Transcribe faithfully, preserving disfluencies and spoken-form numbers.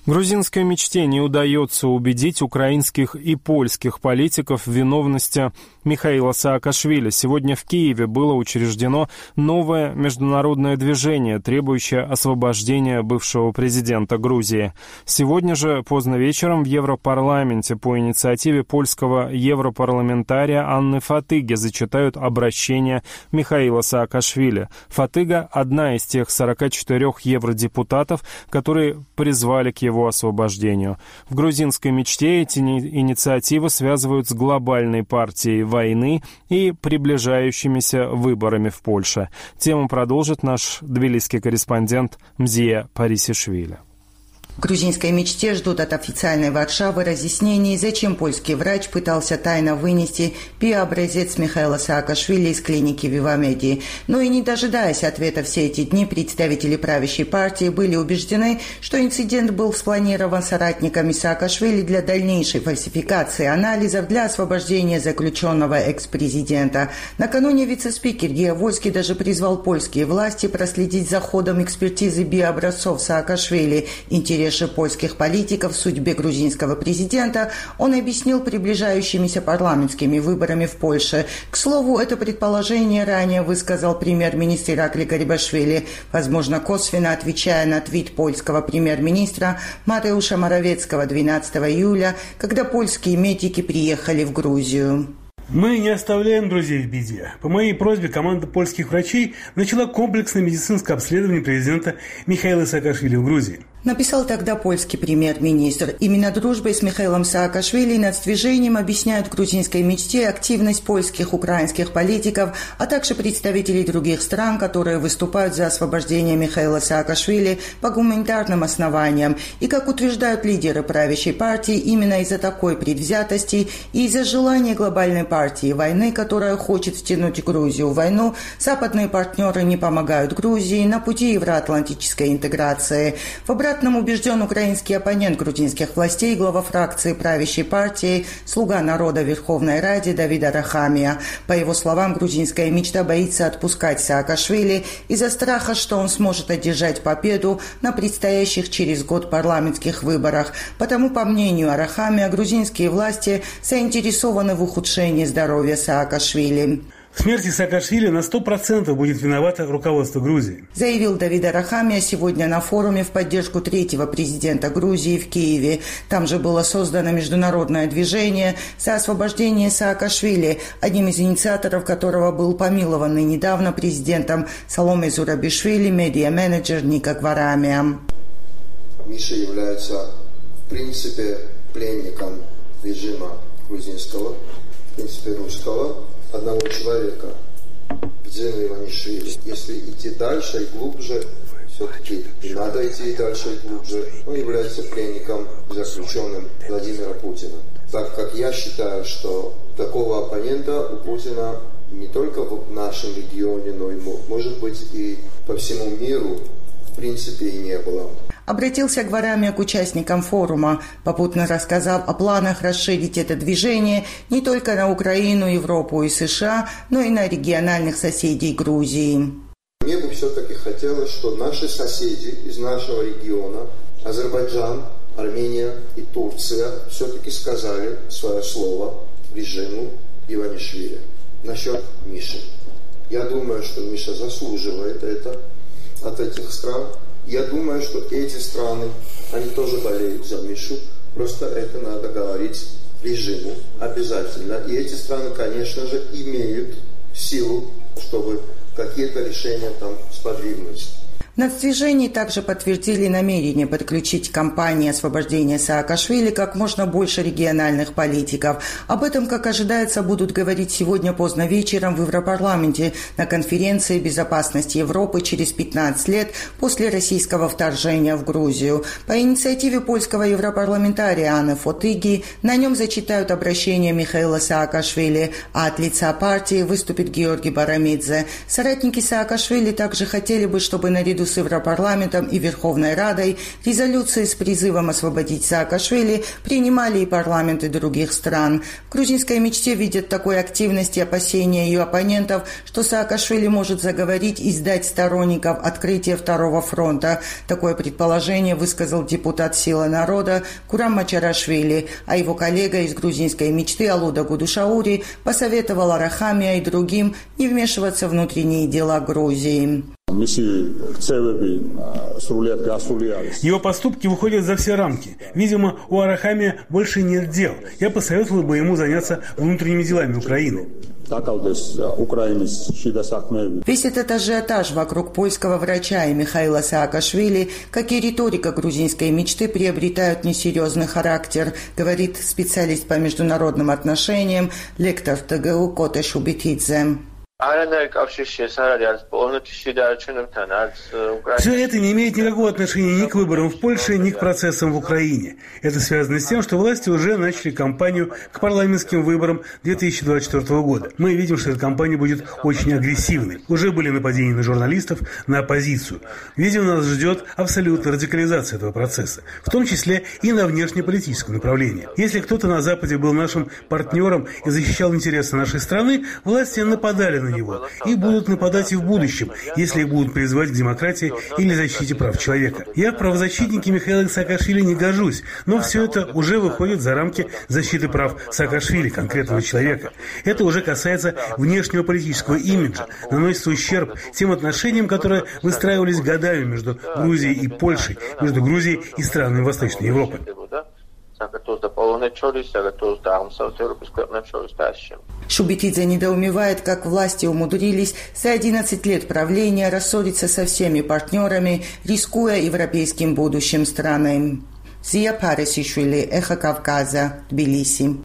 Грузинской мечте не удается убедить украинских и польских политиков в виновности Михаила Саакашвили. Сегодня в Киеве было учреждено новое международное движение, требующее освобождения бывшего президента Грузии. Сегодня же поздно вечером в Европарламенте по инициативе польского европарламентария Анны Фатыги зачитают обращение Михаила Саакашвили. Фатыга – одна из тех сорока четырёх евродепутатов, которые призвали к его освобождению. В грузинской мечте эти инициативы связывают с глобальной партией войны и приближающимися выборами в Польше. Тему продолжит наш тбилисский корреспондент Мзия Парисишвили. В грузинской мечте ждут от официальной Варшавы разъяснений, зачем польский врач пытался тайно вынести биообразец Михаила Саакашвили из клиники Вивамеди. Но и не дожидаясь ответа все эти дни, представители правящей партии были убеждены, что инцидент был спланирован соратниками Саакашвили для дальнейшей фальсификации анализов для освобождения заключенного экс-президента. Накануне вице-спикер Гея Вольский даже призвал польские власти проследить за ходом экспертизы биообразцов Саакашвили. Интерес польских политиков в судьбе грузинского президента он объяснил приближающимися парламентскими выборами в Польше. К слову, это предположение ранее высказал премьер-министр Иракли Гарибашвили, возможно, косвенно отвечая на твит польского премьер-министра Матеуша Моровецкого двенадцатого июля, когда польские медики приехали в Грузию. Мы не оставляем друзей в беде. По моей просьбе команда польских врачей начала комплексное медицинское обследование президента Михаила Саакашвили в Грузии. Написал тогда польский премьер-министр. Именно дружбой с Михаилом Саакашвили и нацдвижением объясняют в грузинской мечте активность польских, украинских политиков, а также представителей других стран, которые выступают за освобождение Михаила Саакашвили по гуманитарным основаниям. И, как утверждают лидеры правящей партии, именно из-за такой предвзятости и из-за желания глобальной партии войны, которая хочет втянуть Грузию в войну, западные партнеры не помогают Грузии на пути евроатлантической интеграции. В обратном убежден украинский оппонент грузинских властей, глава фракции правящей партии, слуга народа в Верховной Раде Давид Арахамия. По его словам, грузинская мечта боится отпускать Саакашвили из-за страха, что он сможет одержать победу на предстоящих через год парламентских выборах. Потому, по мнению Арахамия, грузинские власти заинтересованы в ухудшении здоровья Саакашвили. В смерти Саакашвили на сто процентов будет виновато руководство Грузии, заявил Давид Арахамия сегодня на форуме в поддержку третьего президента Грузии в Киеве. Там же было создано международное движение за освобождение Саакашвили, одним из инициаторов которого был помилованный недавно президентом Саломе Зурабишвили медиа-менеджер Ника Гварамия. Миша является, в принципе, пленником режима грузинского, в принципе, русского, одного человека, Бедзина Иванишвили. Если идти дальше и глубже, все-таки не надо идти дальше и глубже, он является пленником, заключенным Владимира Путина. Так как я считаю, что такого оппонента у Путина не только в нашем регионе, но и, может быть, и по всему миру в принципе и не было. Обратился Гварамия к участникам форума, попутно рассказав о планах расширить это движение не только на Украину, Европу и США, но и на региональных соседей Грузии. Мне бы все-таки хотелось, чтобы наши соседи из нашего региона, Азербайджан, Армения и Турция, все-таки сказали свое слово режиму Иванишвили насчет Миши. Я думаю, что Миша заслуживает это от этих стран. Я думаю, что эти страны, они тоже болеют за Мишу, просто это надо говорить режиму обязательно. И эти страны, конечно же, имеют силу, чтобы какие-то решения там сподвигнуть. В нацдвижении также подтвердили намерение подключить к кампании освобождения Саакашвили как можно больше региональных политиков. Об этом, как ожидается, будут говорить сегодня поздно вечером в Европарламенте на конференции «Безопасность Европы через пятнадцать лет после российского вторжения в Грузию». По инициативе польского европарламентария Анны Фатыги на нем зачитают обращение Михаила Саакашвили, а от лица партии выступит Георгий Барамидзе. Соратники Саакашвили также хотели бы, чтобы наряду с Европарламентом и Верховной Радой, резолюции с призывом освободить Саакашвили принимали и парламенты других стран. В грузинской мечте видят такой активности и опасения ее оппонентов, что Саакашвили может заговорить и сдать сторонников открытия Второго фронта. Такое предположение высказал депутат «Сила народа» Курам Мачарашвили, а его коллега из грузинской мечты Алуда Гудушаури посоветовал Арахамия и другим не вмешиваться в внутренние дела Грузии. Его поступки выходят за все рамки. Видимо, у Арахамия больше нет дел. Я посоветовал бы ему заняться внутренними делами Украины. Весь этот ажиотаж вокруг польского врача и Михаила Саакашвили, как и риторика грузинской мечты, приобретают несерьезный характер, говорит специалист по международным отношениям, лектор ТГУ Коте Шубитидзе. Все это не имеет никакого отношения ни к выборам в Польше, ни к процессам в Украине. Это связано с тем, что власти уже начали кампанию к парламентским выборам две тысячи двадцать четвёртого года. Мы видим, что эта кампания будет очень агрессивной. Уже были нападения на журналистов, на оппозицию. Видимо, нас ждет абсолютная радикализация этого процесса, в том числе и на внешнеполитическом направлении. Если кто-то на Западе был нашим партнером и защищал интересы нашей страны, власти нападали на него и будут нападать и в будущем, если их будут призывать к демократии или защите прав человека. Я в правозащитники Михаила Саакашвили не гожусь, но все это уже выходит за рамки защиты прав Саакашвили, конкретного человека. Это уже касается внешнего политического имиджа, наносится ущерб тем отношениям, которые выстраивались годами между Грузией и Польшей, между Грузией и странами Восточной Европы. Шубитидзе недоумевает, как власти умудрились за одиннадцать лет правления рассориться со всеми партнерами, рискуя европейским будущим страны. Зия Парисишвили, Эхо Кавказа, Тбилиси.